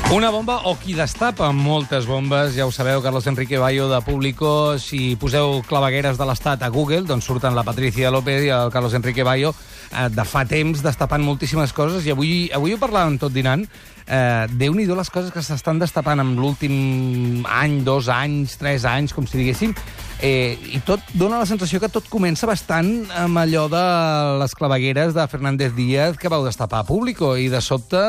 Una bomba o qui destapa moltes bombes. Ja ho sabeu, Carlos Enrique Bayo de Público. Si poseu clavegueres de l'Estat a Google, doncs surten la Patricia López i el Carlos Enrique Bayo de fa temps destapant moltíssimes coses. I avui ho parlàvem tot dinant. Déu-n'hi-do les coses que s'estan destapant en l'últim any, 2 anys, 3 anys, com si diguéssim. I tot dona la sensació que tot comença bastant amb allò de les clavegueres de Fernández Díaz que vau destapar a Público i de sobte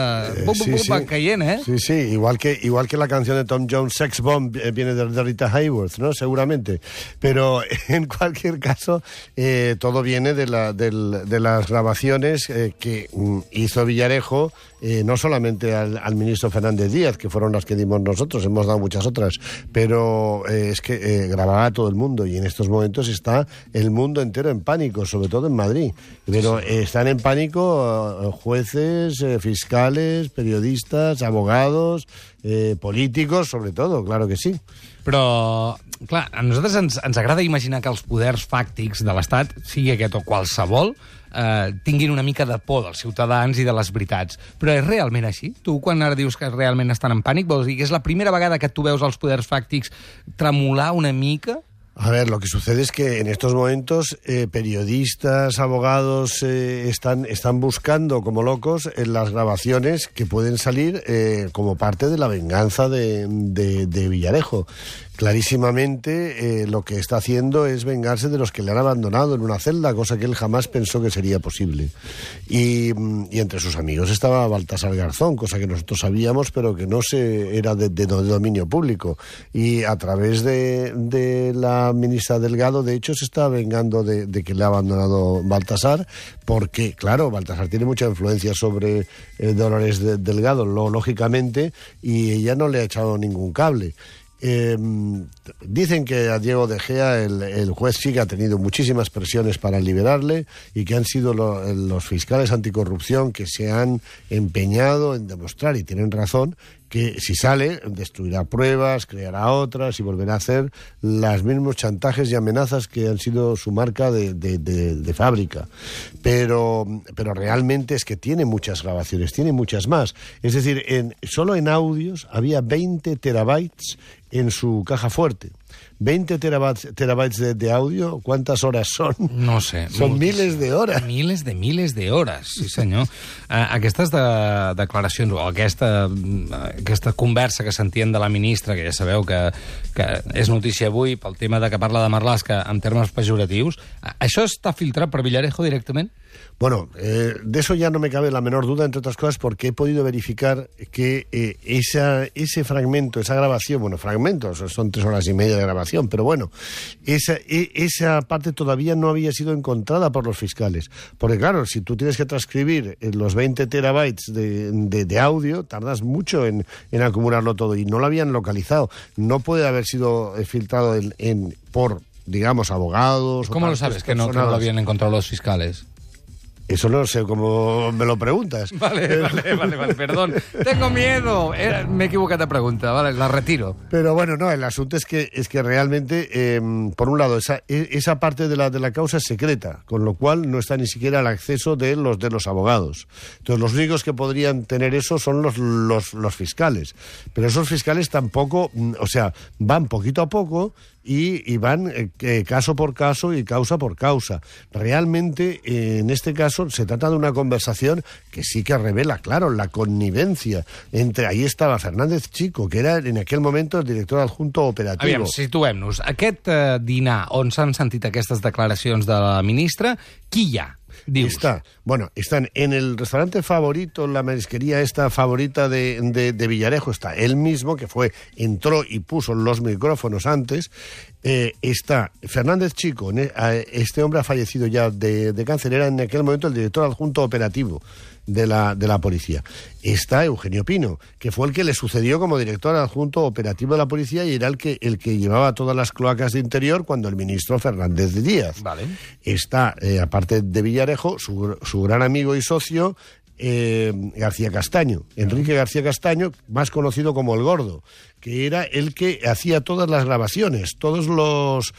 van caient, ¿eh? Sí, igual que la canción de Tom Jones, Sex Bomb, viene de Rita Hayworth, ¿no? Seguramente. Pero en cualquier caso, todo viene de las grabaciones que hizo Villarejo, no solamente al ministro Fernández Díaz, que fueron las que dimos nosotros, hemos dado muchas otras, pero es que grababa a todo el mundo, y en estos momentos está el mundo entero en pánico, sobre todo en Madrid. Pero están en pánico jueces, fiscales, periodistas, abogados, políticos, sobre todo, claro que sí. Però, clar, a nosaltres ens agrada imaginar que els poders fàctics de l'Estat, sigui aquest o qualsevol, tinguin una mica de por dels ciutadans i de les veritats. Però és realment així? Tu, quan ara dius que realment estan en pànic, vols dir que és la primera vegada que tu veus els poders fàctics tremolar una mica? A ver, lo que sucede es que en estos momentos periodistas, abogados están buscando como locos en las grabaciones que pueden salir como parte de la venganza de Villarejo. Clarísimamente lo que está haciendo es vengarse de los que le han abandonado en una celda, cosa que él jamás pensó que sería posible. Y entre sus amigos estaba Baltasar Garzón, cosa que nosotros sabíamos, pero que no era de dominio público. Y a través de la ministra Delgado, de hecho, se está vengando de que le ha abandonado Baltasar, porque, claro, Baltasar tiene mucha influencia sobre Dolores Delgado, lógicamente, y ella no le ha echado ningún cable. Dicen que a Diego de Gea el juez sí que ha tenido muchísimas presiones para liberarle y que han sido los fiscales anticorrupción que se han empeñado en demostrar, y tienen razón, que si sale destruirá pruebas, creará otras y volverá a hacer los mismos chantajes y amenazas que han sido su marca de fábrica. Pero realmente es que tiene muchas grabaciones, tiene muchas más. Es decir, solo en audios había 20 terabytes en su caja fuerte. 20 terabytes de audio, ¿cuántas horas son? No sé. Són miles d'hores. Miles de hores, sí senyor. Aquestes declaracions, o aquesta conversa que s'entén de la ministra, que ja sabeu que és notícia avui pel tema de que parla de Marlaska en termes pejoratius, això està filtrat per Villarejo directament? Bueno, de eso ya no me cabe la menor duda, entre otras cosas, porque he podido verificar que ese fragmento, esa grabación, bueno, fragmentos, son 3 horas y media de grabación, pero bueno, esa parte todavía no había sido encontrada por los fiscales. Porque claro, si tú tienes que transcribir los 20 terabytes de audio, tardas mucho en acumularlo todo, y no lo habían localizado. No puede haber sido filtrado por, digamos, abogados. ¿Cómo lo sabes que no lo habían encontrado los fiscales? Eso no sé cómo me lo preguntas. Vale, perdón. Tengo miedo. Me he equivocado de pregunta, vale, la retiro. Pero bueno, no, el asunto es que realmente, por un lado, esa parte de la causa es secreta, con lo cual no está ni siquiera al acceso de los abogados. Entonces, los únicos que podrían tener eso son los fiscales. Pero esos fiscales tampoco, o sea, van poquito a poco y van caso por caso y causa por causa. Realmente, en este caso, se trata de una conversación que sí que revela, claro, la connivencia entre... Ahí estava Fernández Chico, que era en aquell moment el director adjunto operatiu. Aviam, situem-nos. Aquest dinar on s'han sentit aquestes declaracions de la ministra, qui hi ha? Dius. Están en el restaurante favorito, la marisquería esta favorita de Villarejo, está él mismo, que entró y puso los micrófonos antes. Está Fernández Chico, este hombre ha fallecido ya de cáncer, era en aquel momento el director adjunto operativo de la policía. Está Eugenio Pino, que fue el que le sucedió como director adjunto operativo de la policía y era el que llevaba todas las cloacas de interior cuando el ministro Fernández Díaz. Vale. Está, aparte de Villarejo, su gran amigo y socio, García Castaño, Enrique García Castaño, más conocido como el Gordo, que era el que hacía todas las grabaciones, todos los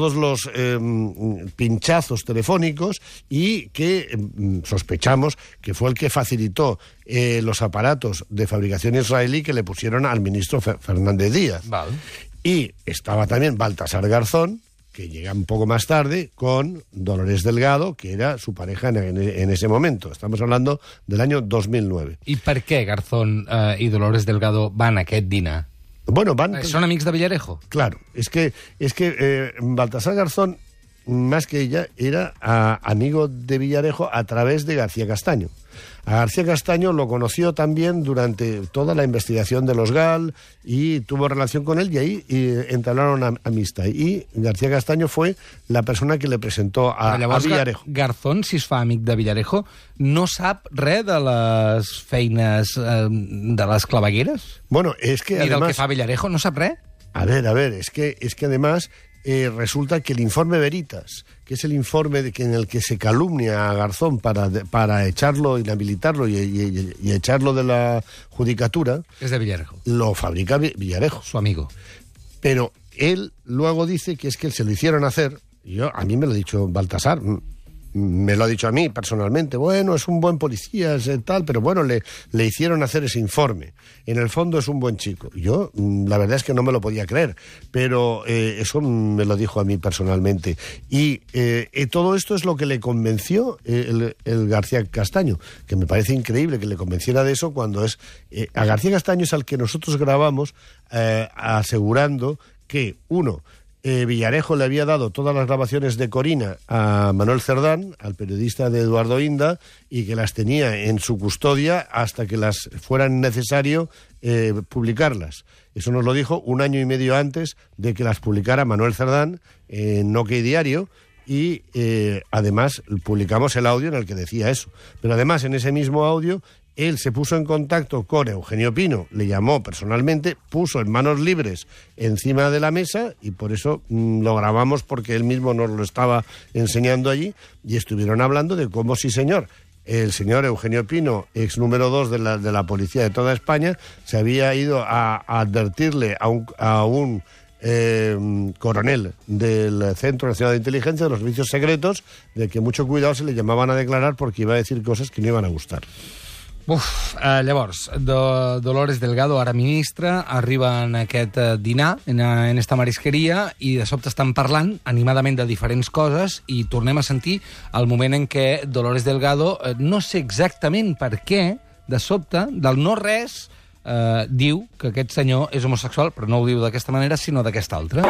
pinchazos telefónicos, y que sospechamos que fue el que facilitó los aparatos de fabricación israelí que le pusieron al ministro Fernández Díaz. Vale. Y estaba también Baltasar Garzón, que llega un poco más tarde, con Dolores Delgado, que era su pareja en ese momento. Estamos hablando del año 2009. I per què Garzón i Dolores Delgado van a aquest dinar? Bueno, van... ¿Son amics de Villarejo? Claro, es que Baltasar Garzón, más que ella, era amigo de Villarejo a través de García Castaño. A García Castaño lo conoció también durante toda la investigación de los GAL y tuvo relación con él, y ahí entablaron amistad. Y García Castaño fue la persona que le presentó a Villarejo. Garzón, si es fa amic de Villarejo, no sap res de les feines de les clavegueres? Bueno, es que ni además... del que fa Villarejo, no sap res? A ver, es que además... resulta que el informe Veritas, que es el informe en el que se calumnia a Garzón para echarlo, inhabilitarlo y echarlo de la judicatura... Es de Villarejo. Lo fabrica Villarejo. Su amigo. Pero él luego dice que es que se lo hicieron hacer. A mí me lo ha dicho Baltasar. Me lo ha dicho a mí personalmente. Bueno, es un buen policía, es tal, pero bueno, le hicieron hacer ese informe. En el fondo es un buen chico. Yo, la verdad es que no me lo podía creer, pero eso me lo dijo a mí personalmente. Y todo esto es lo que le convenció el García Castaño, que me parece increíble que le convenciera de eso cuando es... a García Castaño es al que nosotros grabamos asegurando que, uno... Villarejo le había dado todas las grabaciones de Corina a Manuel Cerdán, al periodista de Eduardo Inda, y que las tenía en su custodia hasta que las fueran necesario publicarlas. Eso nos lo dijo 1 año y medio antes de que las publicara Manuel Cerdán en OK Diario, y además publicamos el audio en el que decía eso. Pero además, en ese mismo audio, él se puso en contacto con Eugenio Pino, le llamó personalmente, puso en manos libres encima de la mesa, y por eso lo grabamos, porque él mismo nos lo estaba enseñando allí, y estuvieron hablando de cómo, sí señor, el señor Eugenio Pino, ex número 2 de la policía de toda España, se había ido a advertirle a un coronel del Centro Nacional de Inteligencia, de los Servicios Secretos, de que mucho cuidado, se le llamaban a declarar porque iba a decir cosas que no iban a gustar. Llavors, Dolores Delgado, ara ministra, arriba en aquest dinar, en esta marisqueria, i de sobte estan parlant animadament de diferents coses, i tornem a sentir el moment en què Dolores Delgado, no sé exactament per què, de sobte, del no res, diu que aquest senyor és homosexual, però no ho diu d'aquesta manera, sinó d'aquesta altra.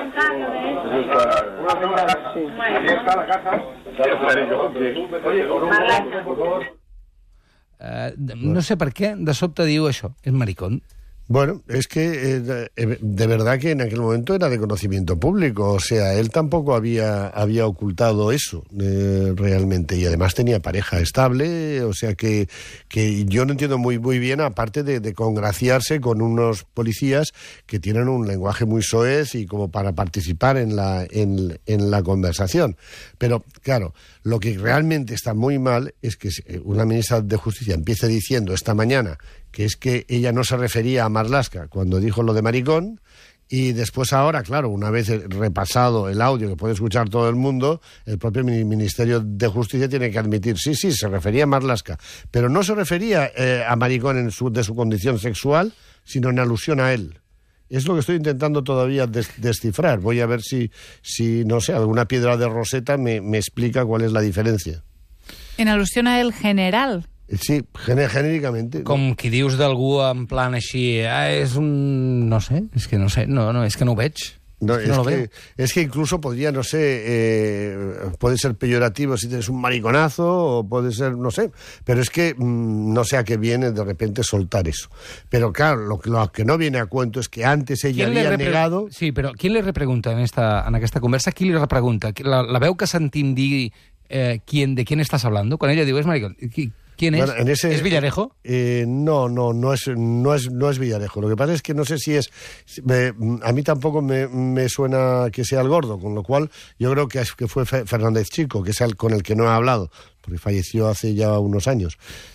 No sé per què, de sobte diu això, és maricón. Bueno, es que de verdad que en aquel momento era de conocimiento público, o sea, él tampoco había ocultado eso realmente, y además tenía pareja estable, o sea que yo no entiendo muy bien, aparte de congraciarse con unos policías que tienen un lenguaje muy soez y como para participar en la conversación. Pero claro, lo que realmente está muy mal es que una ministra de Justicia empiece diciendo esta mañana que es que ella no se refería a Marlaska cuando dijo lo de maricón, y después ahora, claro, una vez repasado el audio que puede escuchar todo el mundo, el propio Ministerio de Justicia tiene que admitir, sí, se refería a Marlaska, pero no se refería a maricón de su condición sexual, sino en alusión a él. Es lo que estoy intentando todavía descifrar. Voy a ver si no sé, alguna piedra de Roseta me explica cuál es la diferencia. En alusión a él general. Sí, genéricamente. Com qui dius d'algú en plan així, és un... no sé, és que no ho veig. No, es que incluso podría, no sé, puede ser peyorativo si tienes un mariconazo, o puede ser, no sé, pero es que no sé a qué viene de repente soltar eso. Pero claro, lo que no viene a cuento es que antes ella había negado... Sí, però qui li repregunta en aquesta conversa? Qui li repregunta? La veu que sentim dir de quién estás hablando? Quan ella diu, és maricón, ¿quién es? Bueno, ¿es Villarejo? No es Villarejo. Lo que pasa es que no sé si es... a mí tampoco me suena que sea el Gordo, con lo cual yo creo que fue Fernández Chico, que es el con el que no he hablado, porque falleció hace ya unos años.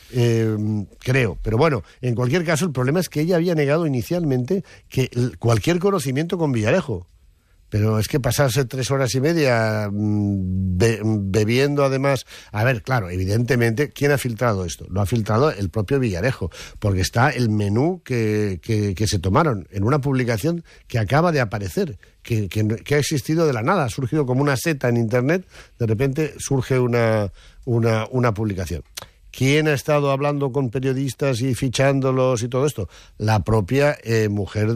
creo. Pero bueno, en cualquier caso, el problema es que ella había negado inicialmente que cualquier conocimiento con Villarejo. Pero es que pasarse 3 horas y media bebiendo, además... A ver, claro, evidentemente, ¿quién ha filtrado esto? Lo ha filtrado el propio Villarejo, porque está el menú que se tomaron en una publicación que acaba de aparecer, que ha existido de la nada, ha surgido como una seta en Internet, de repente surge una publicación. ¿Quién ha estado hablando con periodistas y fichándolos y todo esto? La propia mujer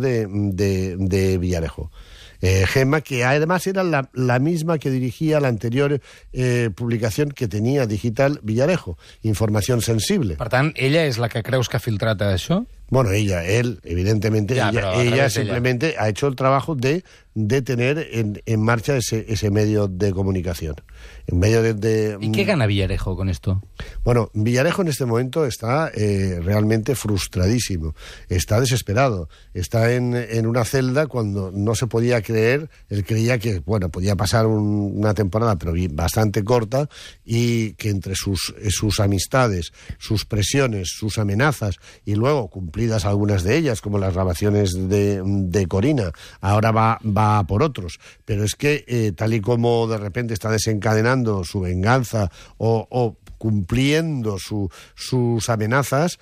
de Villarejo. Gemma, que además era la misma que dirigía la anterior publicación que tenía digital Villarejo, Información Sensible. Per tant, ella és la que creus que ha filtrat això? Bueno, él, evidentemente, ya, ella simplemente ha hecho el trabajo de tener en marcha ese medio de comunicación. En medio ¿Y qué gana Villarejo con esto? Bueno, Villarejo en este momento está realmente frustradísimo, está desesperado, está en una celda cuando no se podía creer, él creía que, bueno, podía pasar una temporada, pero bastante corta, y que entre sus amistades, sus presiones, sus amenazas, y luego cumplidas algunas de ellas, como las grabaciones de Corina, ahora va por otros, pero es que tal y como de repente está desencadenando su venganza o cumpliendo sus amenazas,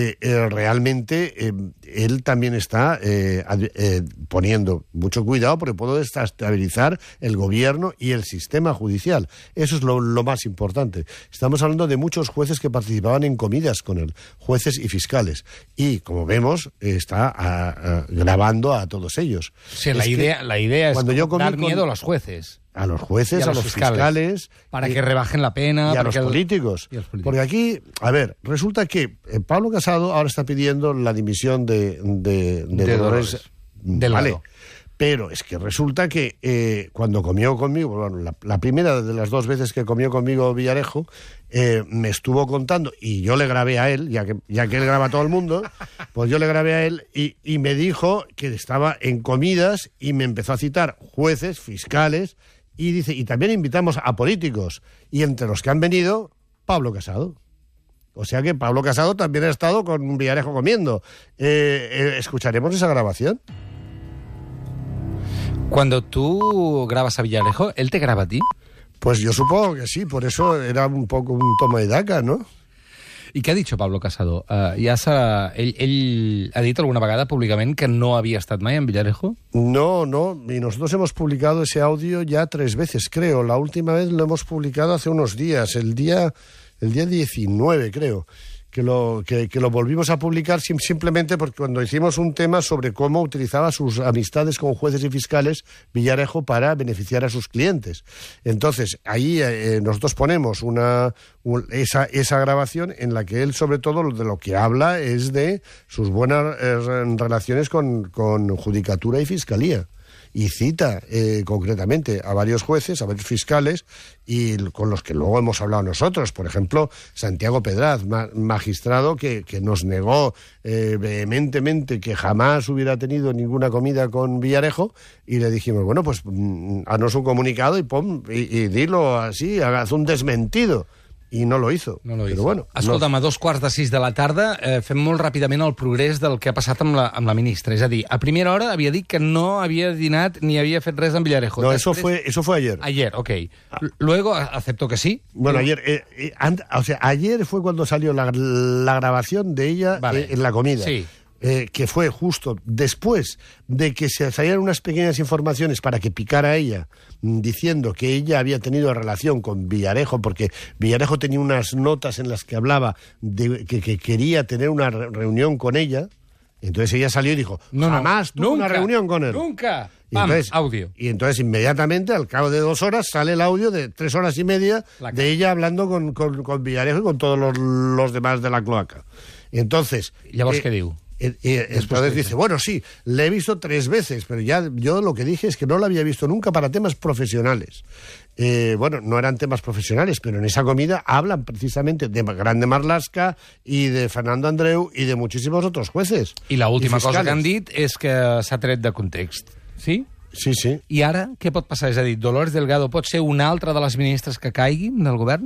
realmente él también está poniendo mucho cuidado porque puede desestabilizar el gobierno y el sistema judicial. Eso es lo más importante. Estamos hablando de muchos jueces que participaban en comidas con él, jueces y fiscales. Y, como vemos, está grabando a todos ellos. Sí, la idea es dar miedo a los jueces. A los jueces, a los fiscales. Para que rebajen la pena. Y a los políticos. Porque aquí, a ver, resulta que Pablo Casado ahora está pidiendo la dimisión de Dolores Delgado. Vale. Pero es que resulta que cuando comió conmigo, bueno, la primera de las 2 veces que comió conmigo Villarejo, me estuvo contando, y yo le grabé a él, ya que él graba a todo el mundo, pues yo le grabé a él y me dijo que estaba en comidas y me empezó a citar jueces, fiscales, y dice, y también invitamos a políticos, y entre los que han venido, Pablo Casado. O sea que Pablo Casado también ha estado con Villarejo comiendo. ¿Escucharemos esa grabación? Cuando tú grabas a Villarejo, ¿él te graba a ti? Pues yo supongo que sí, por eso era un poco un toma y daca, ¿no? I què ha dit Pablo Casado? Ell ha dit alguna vegada públicament que no havia estat mai en Villarejo? No, y nosotros hemos publicado ese audio ya 3 veces, creo. La última vez lo hemos publicado hace unos días, el día 19, creo. Que lo volvimos a publicar simplemente porque cuando hicimos un tema sobre cómo utilizaba sus amistades con jueces y fiscales Villarejo para beneficiar a sus clientes. Entonces, ahí nosotros ponemos esa grabación en la que él, sobre todo, de lo que habla es de sus buenas relaciones con Judicatura y Fiscalía. Y cita concretamente a varios jueces, a varios fiscales, y con los que luego hemos hablado nosotros. Por ejemplo, Santiago Pedraz, magistrado que nos negó vehementemente que jamás hubiera tenido ninguna comida con Villarejo, y le dijimos, bueno, pues haznos un comunicado y dilo así, haz un desmentido. I no lo hizo. Però bueno, escolta'm, a 5:45 de la tarda fem molt ràpidament el progrés del que ha passat amb la ministra. És a dir, a primera hora havia dit que no havia dinat ni havia fet res amb Villarejo. No, després... eso fue ayer. Ayer, ok. Luego acepto que sí. Bueno, ayer fue cuando salió la grabación de ella en la comida. Sí. Que fue justo después de que se salieran unas pequeñas informaciones para que picara ella, diciendo que ella había tenido relación con Villarejo, porque Villarejo tenía unas notas en las que hablaba de que quería tener una reunión con ella. Entonces ella salió y dijo, jamás tuve una reunión con él. ¡Nunca! Audio. Y entonces inmediatamente, al cabo de 2 horas, sale el audio de 3 horas y media de ella hablando con Villarejo y con todos los demás de la cloaca. Entonces... ¿Llavors què diu? Entonces dice, bueno, sí, le he visto 3 veces, pero ya yo lo que dije es que no lo había visto nunca para temas profesionales. Bueno, no eran temas profesionales, pero en esa comida hablan precisamente de Grande Marlaska y de Fernando Andreu y de muchísimos otros jueces. I l'última cosa que han dit és que s'ha tret de context, sí? Sí, sí. I ara què pot passar? És a dir, Dolores Delgado pot ser una altra de les ministres que caiguin del govern?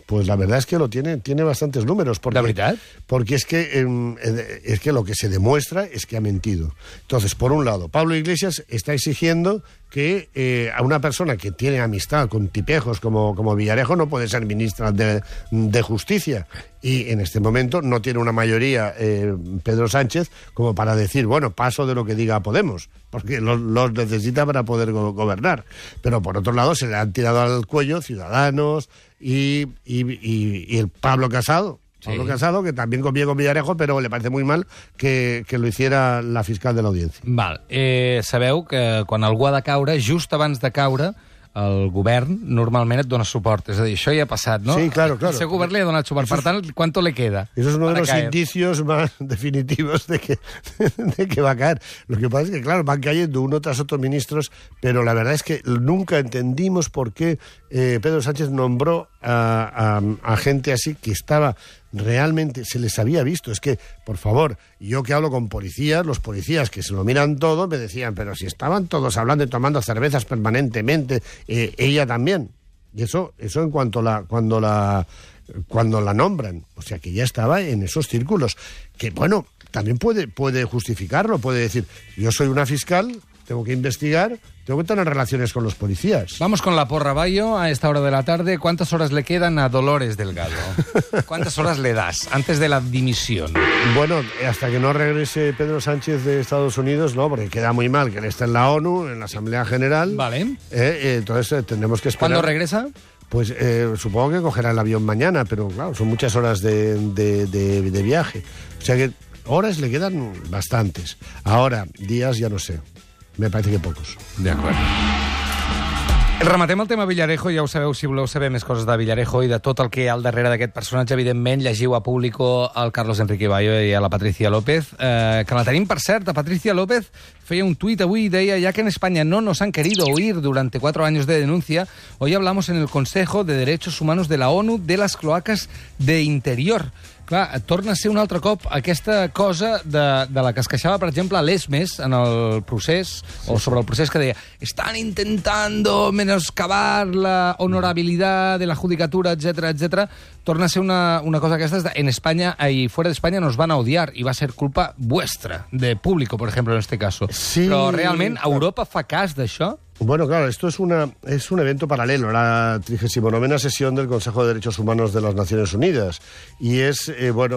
Pues la verdad es que lo tiene bastantes números. Porque, ¿De verdad? Porque es que lo que se demuestra es que ha mentido. Entonces, por un lado, Pablo Iglesias está exigiendo que a una persona que tiene amistad con tipejos como Villarejo no puede ser ministra de Justicia. Y en este momento no tiene una mayoría Pedro Sánchez como para decir, bueno, paso de lo que diga Podemos, porque los necesita para poder gobernar. Pero por otro lado se le han tirado al cuello Ciudadanos y el Pablo Casado. Sí. Pablo Casado, que también conviene con Villarejo, però le parece muy mal que lo hiciera la fiscal de l'Audiència. Val. Sabeu que quan algú ha de caure, just abans de caure, el govern normalment et dona suport. És a dir, això ja ha passat, ¿no? Sí, claro. Ese govern li ha donat suport. Per tant, ¿cuánto le queda? Eso es uno de los indicios más definitivos de que va a caer. Lo que pasa es que, claro, van cayendo uno tras otro ministros, pero la verdad es que nunca entendimos por qué Pedro Sánchez nombró a gente así que estaba... Realmente se les había visto. Es que, por favor, yo que hablo con policías, los policías que se lo miran todo, me decían, pero si estaban todos hablando y tomando cervezas permanentemente, ella también. Y eso en cuanto cuando la nombran. O sea, que ya estaba en esos círculos. Que, bueno, también puede justificarlo, puede decir, yo soy una fiscal, tengo que investigar, tengo que tener relaciones con los policías. Vamos con la porra, Bayo, a esta hora de la tarde. ¿Cuántas horas le quedan a Dolores Delgado? ¿Cuántas horas le das antes de la dimisión? Bueno, hasta que no regrese Pedro Sánchez de Estados Unidos, no, porque queda muy mal que él esté en la ONU, en la Asamblea General. Vale. Entonces tendremos que esperar. ¿Cuándo regresa? Pues supongo que cogerá el avión mañana, pero claro, son muchas horas de viaje. O sea que horas le quedan bastantes. Ahora, días ya no sé. Me parece que pocos. D'acord. Rematem el tema Villarejo, ja ho sabeu, si voleu saber més coses de Villarejo i de tot el que hi ha al darrere d'aquest personatge, evidentment, llegiu a Público al Carlos Enrique Bayo i a la Patricia López, que la tenim, per cert, a Patricia López feia un tuit avui y deia, ya que en España no nos han querido oír durante 4 años de denuncia, hoy hablamos en el Consejo de Derechos Humanos de la ONU de las cloacas de Interior. Clar, torna a ser un altre cop aquesta cosa de la que es queixava, per exemple, a l'ESMES en el procés, o sobre el procés que deia «Están intentando menoscabar la honorabilidad de la judicatura, etcétera, etcétera». Torna a ser una cosa d'aquestes en España y fuera de España nos van a odiar y va a ser culpa vuestra, de Público, por ejemplo, en este caso. Sí, però realment Europa fa cas d'això? Bueno, claro, esto es un evento paralelo, la 39ª sesión del Consejo de Derechos Humanos de las Naciones Unidas. Y es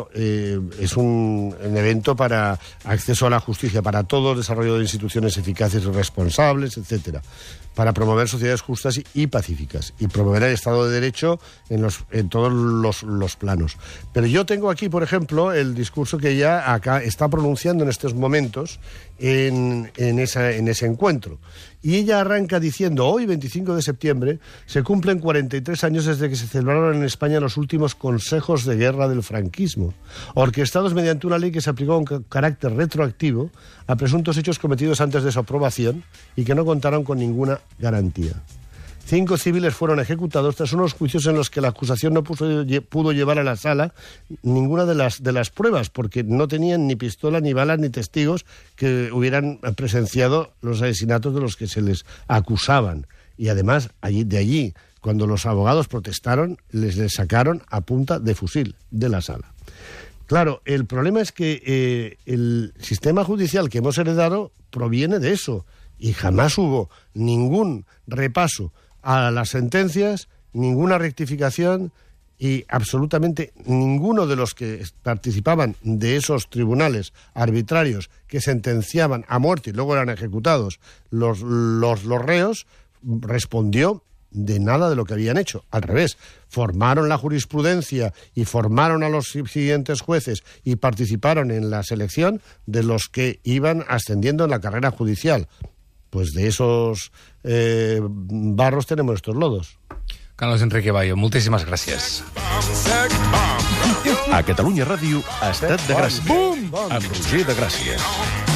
un evento para acceso a la justicia, para todo el desarrollo de instituciones eficaces y responsables, etcétera, para promover sociedades justas y pacíficas, y promover el Estado de Derecho en todos los planos. Pero yo tengo aquí, por ejemplo, el discurso que ella acá está pronunciando en estos momentos en ese encuentro. Y ella arranca diciendo, hoy, 25 de septiembre, se cumplen 43 años desde que se celebraron en España los últimos consejos de guerra del franquismo, orquestados mediante una ley que se aplicó con carácter retroactivo a presuntos hechos cometidos antes de su aprobación y que no contaron con ninguna garantía. 5 civiles fueron ejecutados tras unos juicios en los que la acusación no pudo llevar a la sala ninguna de las pruebas, porque no tenían ni pistola, ni balas, ni testigos que hubieran presenciado los asesinatos de los que se les acusaban. Y además, de allí, cuando los abogados protestaron, les sacaron a punta de fusil de la sala. Claro, el problema es que el sistema judicial que hemos heredado proviene de eso, y jamás hubo ningún repaso a las sentencias, ninguna rectificación, y absolutamente ninguno de los que participaban de esos tribunales arbitrarios que sentenciaban a muerte y luego eran ejecutados los reos respondió de nada de lo que habían hecho. Al revés, formaron la jurisprudencia y formaron a los siguientes jueces y participaron en la selección de los que iban ascendiendo en la carrera judicial. Pues de esos barros tenemos estos lodos. Carlos Enrique Bayo, moltíssimes gràcies. A Catalunya Ràdio, Estat de Gràcia. Amb Roger de Gràcia.